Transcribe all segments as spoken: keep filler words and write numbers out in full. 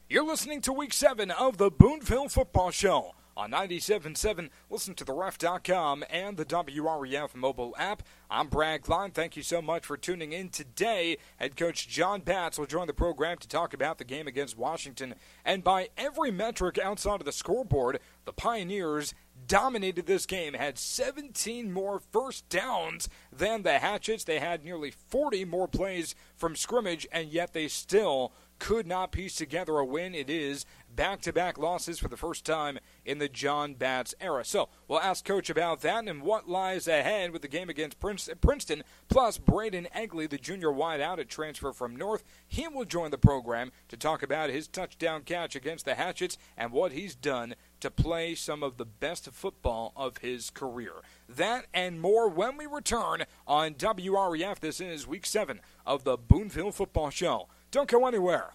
You're listening to Week seven of the Boonville Football Show on ninety-seven point seven. Listen to the ref dot com and the W R E F mobile app. I'm Brad Klein. Thank you so much for tuning in today. Head coach John Batts will join the program to talk about the game against Washington. And by every metric outside of the scoreboard, the Pioneers dominated this game, had seventeen more first downs than the Hatchets. They had nearly forty more plays from scrimmage, and yet they still could not piece together a win. It is back-to-back losses for the first time in the John Batts era. So we'll ask Coach about that and what lies ahead with the game against Princeton, plus Braden Egley, the junior wideout at transfer from North. He will join the program to talk about his touchdown catch against the Hatchets and what he's done to play some of the best football of his career. That and more when we return on W R E F. This is Week seven of the Boonville Football Show. Don't go anywhere.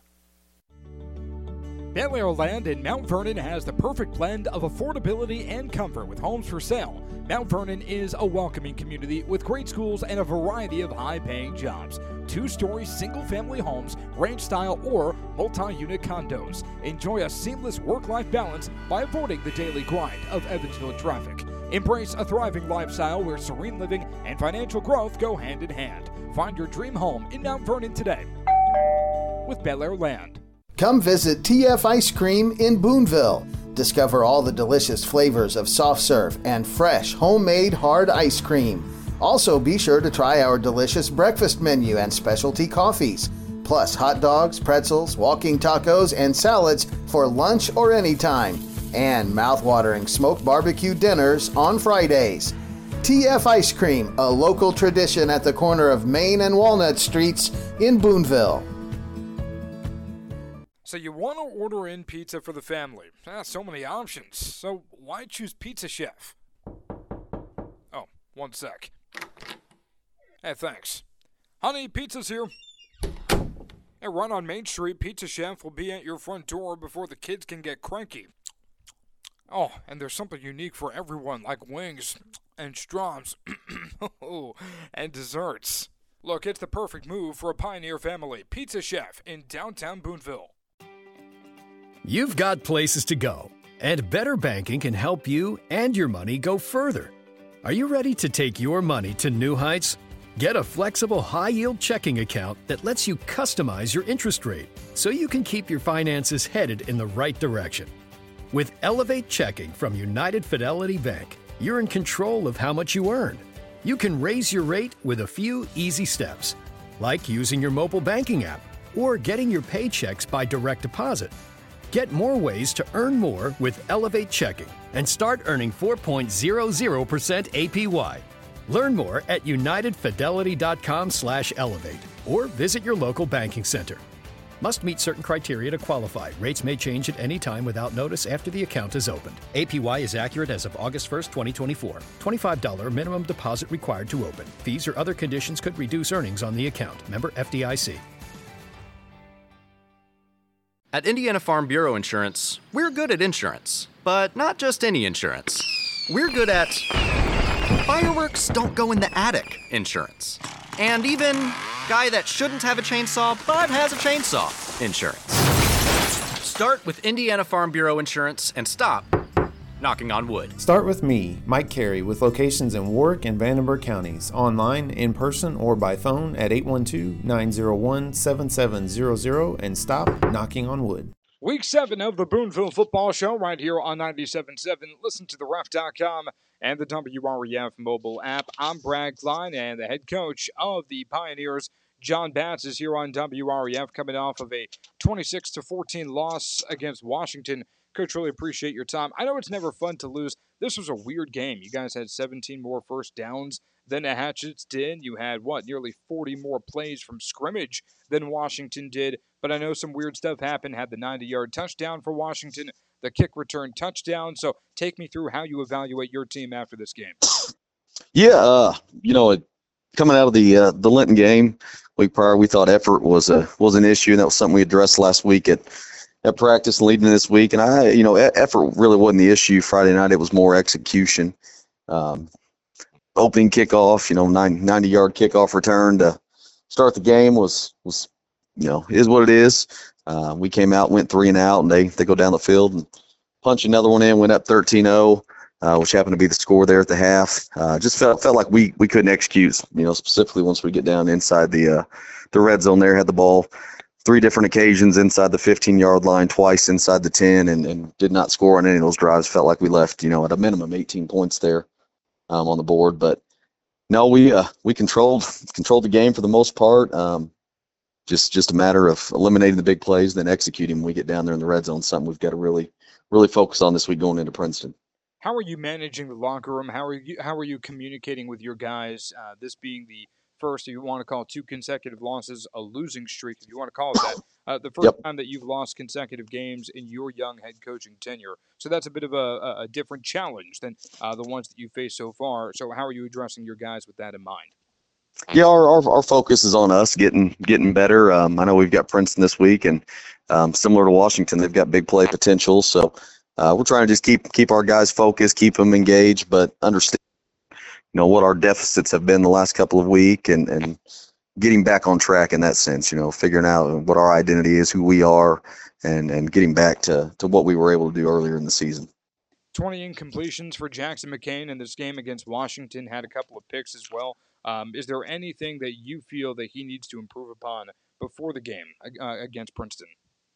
Bel Air Land in Mount Vernon has the perfect blend of affordability and comfort with homes for sale. Mount Vernon is a welcoming community with great schools and a variety of high-paying jobs. Two-story single-family homes, ranch-style or multi-unit condos. Enjoy a seamless work-life balance by avoiding the daily grind of Evansville traffic. Embrace a thriving lifestyle where serene living and financial growth go hand in hand. Find your dream home in Mount Vernon today with Bel Air Land. Come visit T F Ice Cream in Boonville. Discover all the delicious flavors of soft serve and fresh homemade hard ice cream. Also be sure to try our delicious breakfast menu and specialty coffees, plus hot dogs, pretzels, walking tacos, and salads for lunch or anytime, and mouth-watering smoked barbecue dinners on Fridays. T F Ice Cream, a local tradition at the corner of Main and Walnut Streets in Boonville. So you want to order in pizza for the family. Ah, so many options. So why choose Pizza Chef? Oh, one sec. Hey, thanks. Honey, pizza's here. Hey, run on Main Street. Pizza Chef will be at your front door before the kids can get cranky. Oh, and there's something unique for everyone, like wings and straws and desserts. Look, it's the perfect move for a Pioneer family. Pizza Chef in downtown Boonville. You've got places to go, and Better Banking can help you and your money go further. Are you ready to take your money to new heights? Get a flexible, high-yield checking account that lets you customize your interest rate so you can keep your finances headed in the right direction. With Elevate Checking from United Fidelity Bank, you're in control of how much you earn. You can raise your rate with a few easy steps, like using your mobile banking app or getting your paychecks by direct deposit. Get more ways to earn more with Elevate Checking and start earning four point zero zero percent A P Y. Learn more at unitedfidelity.com slash elevate or visit your local banking center. Must meet certain criteria to qualify. Rates may change at any time without notice after the account is opened. A P Y is accurate as of August first, twenty twenty-four. twenty-five dollars minimum deposit required to open. Fees or other conditions could reduce earnings on the account. Member F D I C. At Indiana Farm Bureau Insurance, we're good at insurance, but not just any insurance. We're good at fireworks don't go in the attic insurance. And even guy that shouldn't have a chainsaw but has a chainsaw insurance. Start with Indiana Farm Bureau Insurance and stop knocking on wood. Start with me, Mike Carey, with locations in Warwick and Vandenberg counties, online, in person, or by phone at eight one two, nine zero one, seven seven zero zero and stop knocking on wood. Week seven of the Boonville Football Show right here on ninety-seven point seven. Listen to the ref dot com and the W R E F mobile app. I'm Brad Klein, and the head coach of the Pioneers, John Batts, is here on W R E F coming off of a twenty-six to fourteen loss against Washington. Coach, really appreciate your time. I know it's never fun to lose. This was a weird game. You guys had seventeen more first downs than the Hatchets did. You had, what, nearly forty more plays from scrimmage than Washington did. But I know some weird stuff happened. Had the ninety-yard touchdown for Washington, the kick return touchdown. So take me through how you evaluate your team after this game. Yeah, uh, you know, coming out of the uh, the Linton game week prior, we thought effort was a was an issue, and that was something we addressed last week at at practice and leading this week. And I, you know, effort really wasn't the issue Friday night. It was more execution. Um, opening kickoff, you know, ninety-yard kickoff return to start the game was was, you know, is what it is. Uh, we came out, went three and out, and they, they go down the field and punch another one in, went up thirteen oh, uh, which happened to be the score there at the half. Uh, just felt felt like we, we couldn't execute, you know, specifically once we get down inside the uh, the red zone there, had the ball three different occasions inside the fifteen-yard line, twice inside the ten, and, and did not score on any of those drives. Felt like we left, you know, at a minimum eighteen points there um, on the board. But, no, we uh, we controlled controlled the game for the most part. Um, just just a matter of eliminating the big plays, then executing when we get down there in the red zone, something we've got to really, really focus on this week going into Princeton. How are you managing the locker room? How are you, how are you communicating with your guys, uh, this being the first, if you want to call two consecutive losses a losing streak, if you want to call it that, uh, the first Yep. time that you've lost consecutive games in your young head coaching tenure. So that's a bit of a, a different challenge than uh, the ones that you faced so far. So how are you addressing your guys with that in mind? Yeah, our, our our focus is on us getting getting better. Um, I know we've got Princeton this week, and um, similar to Washington, they've got big play potential. So uh, we're trying to just keep keep our guys focused, keep them engaged, but understand, you know, what our deficits have been the last couple of weeks, and and getting back on track in that sense. You know, figuring out what our identity is, who we are, and and getting back to to what we were able to do earlier in the season. twenty incompletions for Jackson McCain in this game against Washington, had a couple of picks as well. Um, is there anything that you feel that he needs to improve upon before the game uh, against Princeton?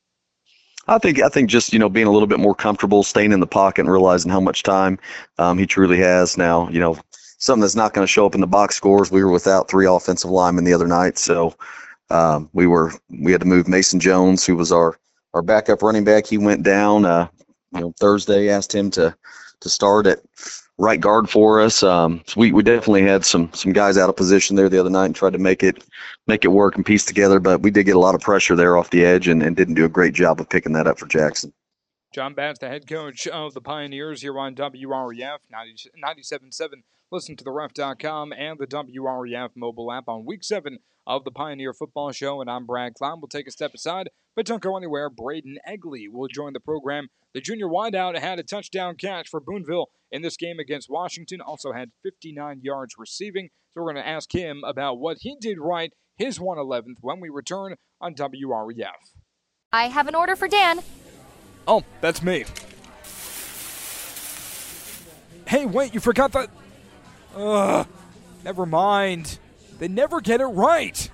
I think I think just, you know, being a little bit more comfortable, staying in the pocket and realizing how much time um, he truly has now. You know, something that's not going to show up in the box scores. We were without three offensive linemen the other night, so um, we were we had to move Mason Jones, who was our, our backup running back. He went down. Uh, you know, Thursday, asked him to to start at right guard for us. Um, so we, we definitely had some some guys out of position there the other night and tried to make it make it work and piece together, but we did get a lot of pressure there off the edge and, and didn't do a great job of picking that up for Jackson. John Batts, the head coach of the Pioneers, here on W R E F ninety-seven point seven. Listen to the ref dot com and the W R E F mobile app on week seven of the Pioneer Football Show. And I'm Brad Klein. We'll take a step aside, but don't go anywhere. Braden Egley will join the program. The junior wideout had a touchdown catch for Boonville in this game against Washington. Also had fifty-nine yards receiving. So we're going to ask him about what he did right, his one eleventh, when we return on W R E F. I have an order for Dan. Oh, that's me. Hey, wait, you forgot that. Ugh, never mind. They never get it right.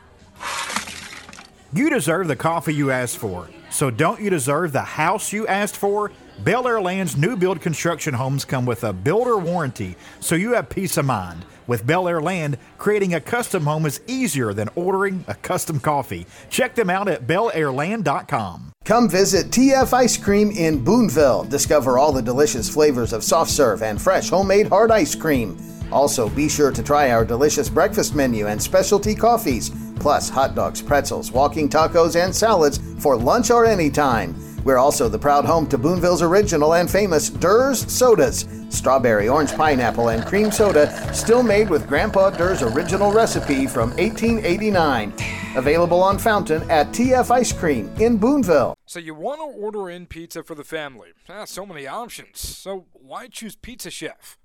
You deserve the coffee you asked for. So don't you deserve the house you asked for? Bel Air Land's new build construction homes come with a builder warranty, so you have peace of mind. With Bel Air Land, creating a custom home is easier than ordering a custom coffee. Check them out at bel air land dot com. Come visit T F Ice Cream in Boonville. Discover all the delicious flavors of soft serve and fresh homemade hard ice cream. Also, be sure to try our delicious breakfast menu and specialty coffees, plus hot dogs, pretzels, walking tacos, and salads for lunch or anytime. We're also the proud home to Boonville's original and famous Durr's sodas. Strawberry, orange, pineapple, and cream soda, still made with Grandpa Durr's original recipe from eighteen eighty-nine. Available on Fountain at T F Ice Cream in Boonville. So you want to order in pizza for the family. Ah, so many options. So why choose Pizza Chef?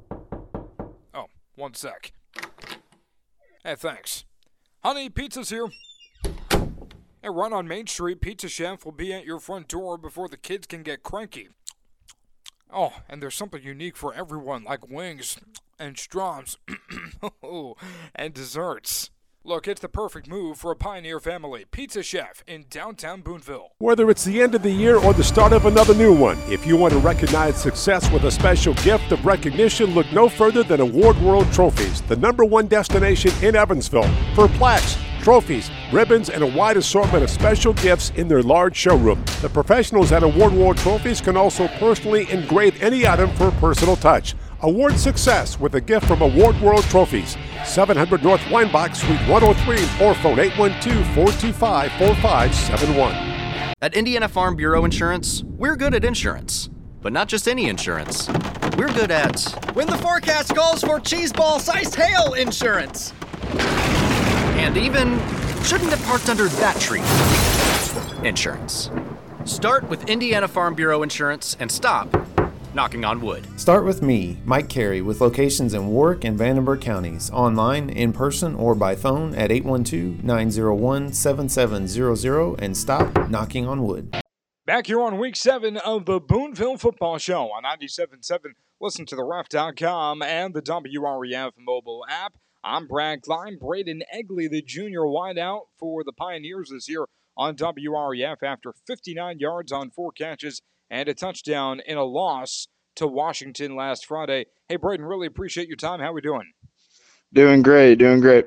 Oh, one sec. Hey, thanks. Honey, pizza's here. Hey, right on Main Street, Pizza Chef will be at your front door before the kids can get cranky. Oh, and there's something unique for everyone, like wings and straws and desserts. Look, it's the perfect move for a Pioneer family. Pizza Chef in downtown Boonville. Whether it's the end of the year or the start of another new one, if you want to recognize success with a special gift of recognition, look no further than Award World Trophies, the number one destination in Evansville for plaques, trophies, ribbons, and a wide assortment of special gifts in their large showroom. The professionals at Award World Trophies can also personally engrave any item for a personal touch. Award success with a gift from Award World Trophies. seven hundred North Weinbach, Suite one oh three, or phone eight one two, four two five, four five seven one. At Indiana Farm Bureau Insurance, we're good at insurance. But not just any insurance. We're good at when the forecast calls for cheeseball-sized hail insurance. And even shouldn't have parked under that tree insurance. Start with Indiana Farm Bureau Insurance and stop knocking on wood. Start with me, Mike Carey, with locations in Warwick and Vandenberg counties, online, in person, or by phone at eight one two, nine zero one, seven seven zero zero and stop knocking on wood. Back here on week seven of the Boonville Football Show on ninety-seven point seven. Listen to the ref dot com and the W R E F mobile app. I'm Brad Klein. Braden Egley, the junior wideout for the Pioneers this year on W R E F after fifty-nine yards on four catches and a touchdown in a loss to Washington last Friday. Hey, Braden, really appreciate your time. How we doing? Doing great, doing great.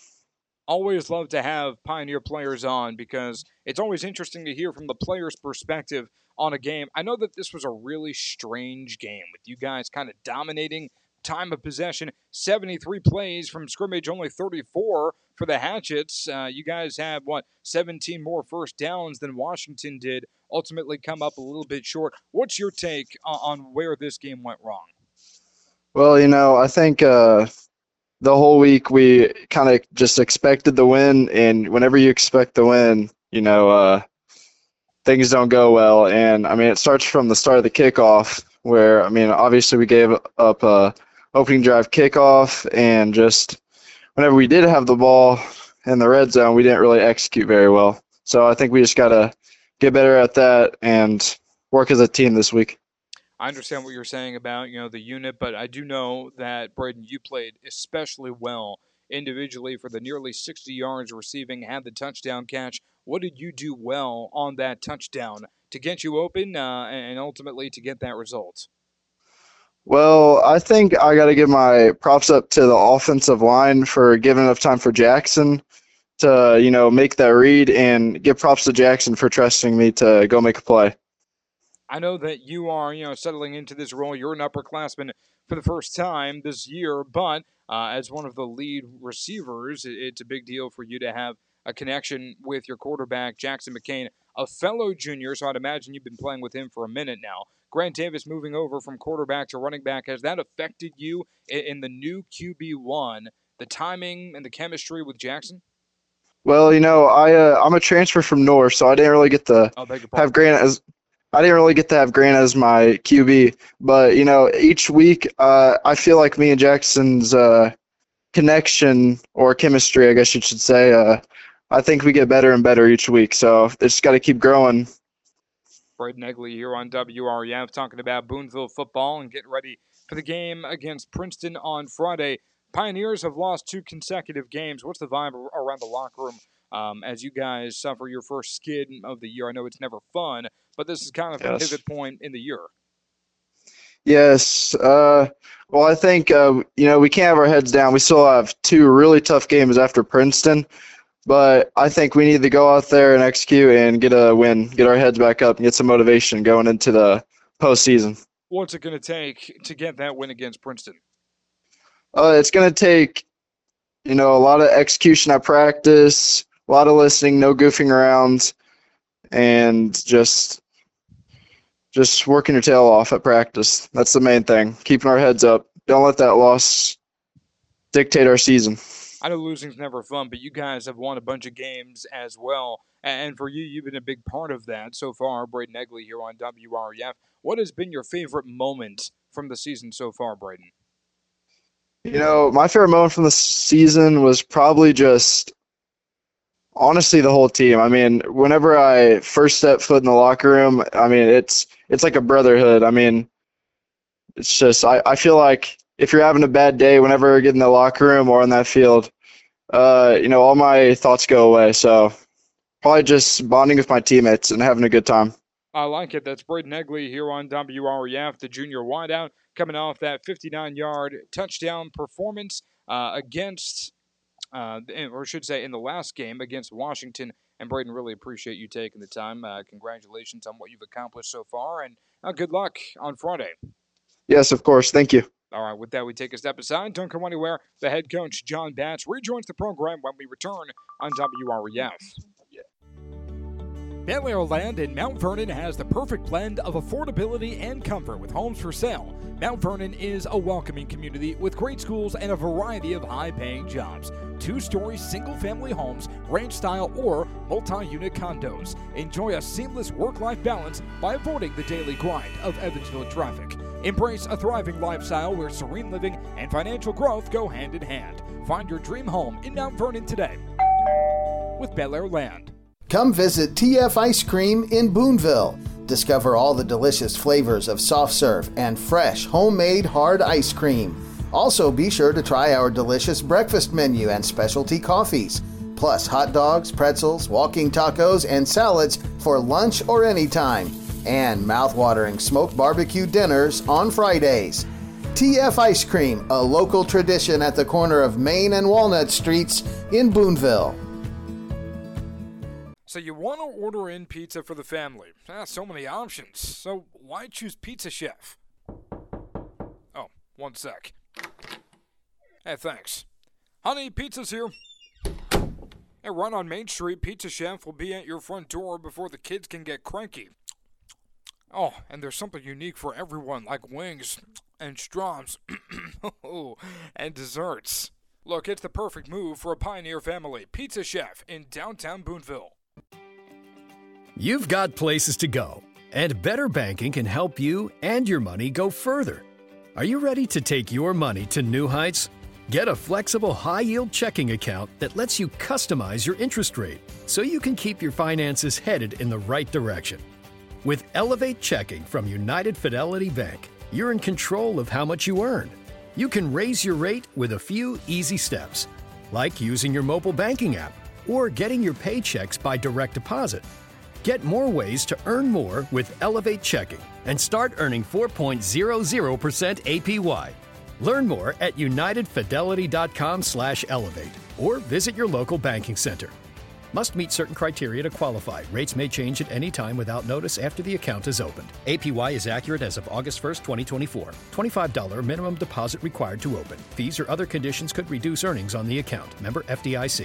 Always love to have Pioneer players on because it's always interesting to hear from the player's perspective on a game. I know that this was a really strange game with you guys kind of dominating time of possession, seventy-three plays from scrimmage, only thirty-four for the Hatchets. Uh, you guys have, what, seventeen more first downs than Washington did, ultimately come up a little bit short. What's your take on, on where this game went wrong? Well, you know, I think uh, the whole week we kind of just expected the win, and whenever you expect the win, you know, uh, things don't go well. And, I mean, it starts from the start of the kickoff where, I mean, obviously we gave up a opening drive kickoff, and just whenever we did have the ball in the red zone, we didn't really execute very well. So I think we just got to get better at that and work as a team this week. I understand what you're saying about, you know, the unit, but I do know that, Braden, you played especially well individually for the nearly sixty yards receiving, had the touchdown catch. What did you do well on that touchdown to get you open uh, and ultimately to get that result? Well, I think I got to give my props up to the offensive line for giving enough time for Jackson to, you know, make that read, and give props to Jackson for trusting me to go make a play. I know that you are, you know, settling into this role. You're an upperclassman for the first time this year, but uh, as one of the lead receivers, it's a big deal for you to have a connection with your quarterback, Jackson McCain, a fellow junior, so I'd imagine you've been playing with him for a minute now. Grant Davis moving over from quarterback to running back, has that affected you in the new Q B one, the timing and the chemistry with Jackson? Well, you know, I uh, I'm a transfer from North, so I didn't really get to oh, have Grant as I didn't really get to have Grant as my Q B. But you know, each week uh, I feel like me and Jackson's uh, connection or chemistry, I guess you should say, uh, I think we get better and better each week. So it's got to keep growing. Braden Egley here on W R E F talking about Boonville football and getting ready for the game against Princeton on Friday. Pioneers have lost two consecutive games. What's the vibe around the locker room um, as you guys suffer your first skid of the year? I know it's never fun, but this is kind of yes. a pivot point in the year. Yes. Uh, well, I think, uh, you know, we can't have our heads down. We still have two really tough games after Princeton. But I think we need to go out there and execute and get a win, get our heads back up, and get some motivation going into the postseason. What's it going to take to get that win against Princeton? Uh, it's going to take, you know, a lot of execution at practice, a lot of listening, no goofing around, and just just working your tail off at practice. That's the main thing, keeping our heads up. Don't let that loss dictate our season. I know losing's never fun, but you guys have won a bunch of games as well. And for you, you've been a big part of that so far. Braden Egley here on W R E F. What has been your favorite moment from the season so far, Braden? You know, my favorite moment from the season was probably just, honestly, the whole team. I mean, whenever I first step foot in the locker room, I mean, it's it's like a brotherhood. I mean, it's just, I, I feel like if you're having a bad day, whenever I get in the locker room or on that field, uh, you know, all my thoughts go away. So probably just bonding with my teammates and having a good time. I like it. That's Braden Egley here on W R E F, the junior wideout, coming off that fifty-nine-yard touchdown performance uh, against, uh, or I should say in the last game against Washington. And Braden, really appreciate you taking the time. Uh, congratulations on what you've accomplished so far, and uh, good luck on Friday. Yes, of course. Thank you. All right, with that, we take a step aside. Don't go anywhere. The head coach, John Batch, rejoins the program when we return on W R E F. Bel Air Land in Mount Vernon has the perfect blend of affordability and comfort with homes for sale. Mount Vernon is a welcoming community with great schools and a variety of high-paying jobs. Two-story single-family homes, ranch-style or multi-unit condos. Enjoy a seamless work-life balance by avoiding the daily grind of Evansville traffic. Embrace a thriving lifestyle where serene living and financial growth go hand in hand. Find your dream home in Mount Vernon today with Bel Air Land. Come visit T F Ice Cream in Boonville. Discover all the delicious flavors of soft serve and fresh homemade hard ice cream. Also, be sure to try our delicious breakfast menu and specialty coffees, plus hot dogs, pretzels, walking tacos, and salads for lunch or anytime, and mouth-watering smoked barbecue dinners on Fridays. T F Ice Cream, a local tradition at the corner of Main and Walnut Streets in Boonville. So you want to order in pizza for the family. Ah, so many options. So why choose Pizza Chef? Oh, one sec. Hey, thanks. Honey, pizza's here. Hey, right on Main Street, Pizza Chef will be at your front door before the kids can get cranky. Oh, and there's something unique for everyone, like wings and straws and desserts. Look, it's the perfect move for a pioneer family. Pizza Chef in downtown Boonville. You've got places to go, and Better Banking can help you and your money go further. Are you ready to take your money to new heights? Get a flexible, high-yield checking account that lets you customize your interest rate so you can keep your finances headed in the right direction. With Elevate Checking from United Fidelity Bank, you're in control of how much you earn. You can raise your rate with a few easy steps, like using your mobile banking app or getting your paychecks by direct deposit. Get more ways to earn more with Elevate Checking and start earning four point zero zero percent A P Y. Learn more at unitedfidelity.com slash elevate or visit your local banking center. Must meet certain criteria to qualify. Rates may change at any time without notice after the account is opened. A P Y is accurate as of August first, twenty twenty-four. twenty-five dollars minimum deposit required to open. Fees or other conditions could reduce earnings on the account. Member F D I C.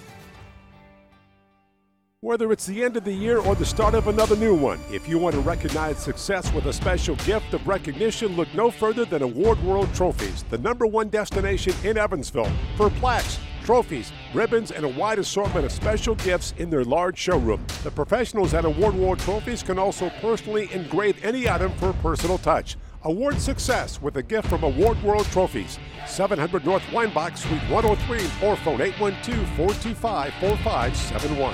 Whether it's the end of the year or the start of another new one, if you want to recognize success with a special gift of recognition, look no further than Award World Trophies, the number one destination in Evansville for plaques, trophies, ribbons, and a wide assortment of special gifts in their large showroom. The professionals at Award World Trophies can also personally engrave any item for a personal touch. Award success with a gift from Award World Trophies. seven hundred North Weinbach, Suite one oh three, or phone eight one two, four two five, four five seven one.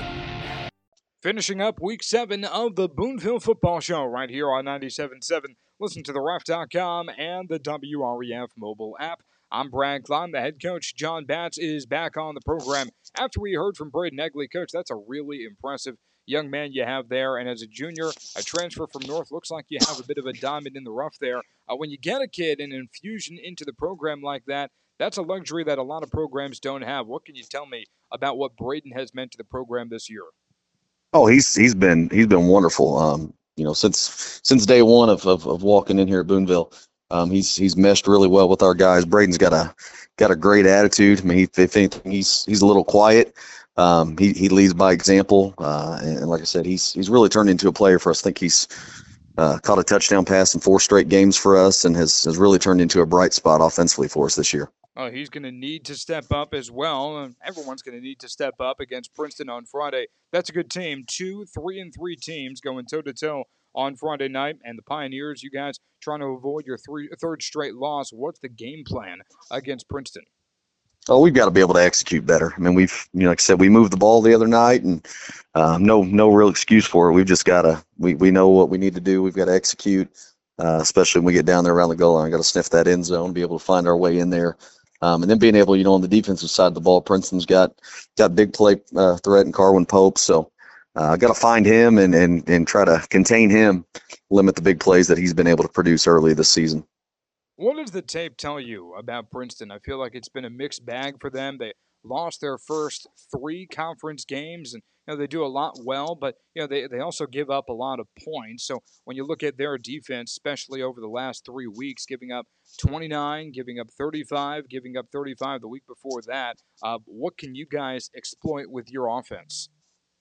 Finishing up week seven of the Boonville Football Show right here on ninety-seven point seven. Listen to the ref dot com and the W R E F mobile app. I'm Brad Klein. The head coach, John Batts, is back on the program after we heard from Braden Egley. Coach, that's a really impressive young man you have there. And as a junior, a transfer from North, looks like you have a bit of a diamond in the rough there. Uh, when you get a kid and infusion into the program like that, that's a luxury that a lot of programs don't have. What can you tell me about what Braden has meant to the program this year? Oh, he's he's been he's been wonderful. Um, you know, since since day one of, of, of walking in here at Boonville, um, he's he's meshed really well with our guys. Braden's got a got a great attitude. I mean, he, if anything, he's he's a little quiet. Um, he he leads by example, uh, and, and like I said, he's he's really turned into a player for us. I think he's uh, caught a touchdown pass in four straight games for us, and has has really turned into a bright spot offensively for us this year. Oh, he's going to need to step up as well. Everyone's going to need to step up against Princeton on Friday. That's a good team. Two, three, and three teams going toe-to-toe on Friday night. And the Pioneers, you guys trying to avoid your three, third straight loss. What's the game plan against Princeton? Oh, we've got to be able to execute better. I mean, we've, you know, like I said, we moved the ball the other night, and um, no no real excuse for it. We've just got to we, – we know what we need to do. We've got to execute, uh, especially when we get down there around the goal line. We've got to sniff that end zone, be able to find our way in there. Um, and then being able, you know, on the defensive side of the ball, Princeton's got got big play uh, threat in Carwin Pope. So I uh, got to find him and, and, and try to contain him, limit the big plays that he's been able to produce early this season. What does the tape tell you about Princeton? I feel like it's been a mixed bag for them. They lost their first three conference games, and you know they do a lot well, but you know they, they also give up a lot of points. So when you look at their defense, especially over the last three weeks, giving up twenty-nine, giving up thirty-five, giving up thirty-five the week before that, uh, what can you guys exploit with your offense?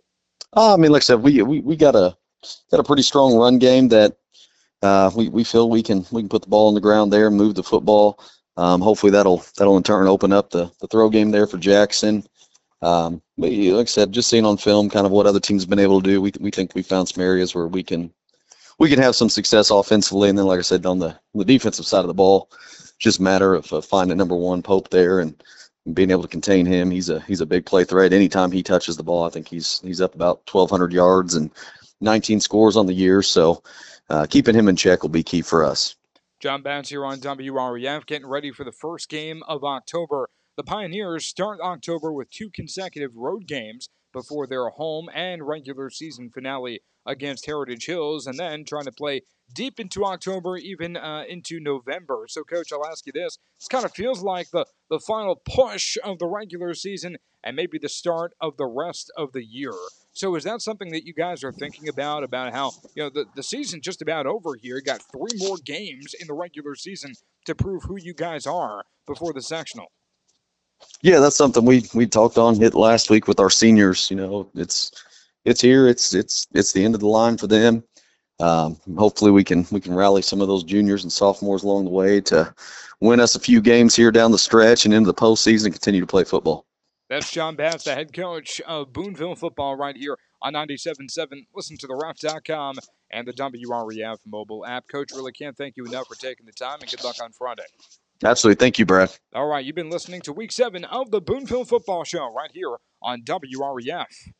Uh, I mean, like I said, we we, we got a got a pretty strong run game that uh, we we feel we can we can put the ball on the ground there, move the football. Um, hopefully that'll that'll in turn open up the, the throw game there for Jackson. Um, but like I said, just seeing on film kind of what other teams have been able to do, we we think we found some areas where we can we can have some success offensively. And then, like I said, on the, the defensive side of the ball, just a matter of uh, finding number one Pope there and being able to contain him. He's a he's a big play threat. Anytime he touches the ball, I think he's he's up about twelve hundred yards and nineteen scores on the year. So uh, keeping him in check will be key for us. John Bass here on W R E F, getting ready for the first game of October. The Pioneers start October with two consecutive road games before their home and regular season finale against Heritage Hills, and then trying to play deep into October, even uh, into November. So, Coach, I'll ask you this. This kind of feels like the, the final push of the regular season and maybe the start of the rest of the year. So is that something that you guys are thinking about, about how, you know, the, the season's just about over here? You got three more games in the regular season to prove who you guys are before the sectional. Yeah, that's something we, we talked on it last week with our seniors. You know, it's it's here. It's it's it's the end of the line for them. Um, hopefully we can we can rally some of those juniors and sophomores along the way to win us a few games here down the stretch and into the postseason and continue to play football. That's John Bass, the head coach of Boonville football, right here on ninety-seven point seven. Listen to the ref dot com and the W R E F mobile app. Coach, really can't thank you enough for taking the time, and good luck on Friday. Absolutely. Thank you, Brad. All right, you've been listening to Week seven of the Boonville Football Show right here on W R E F.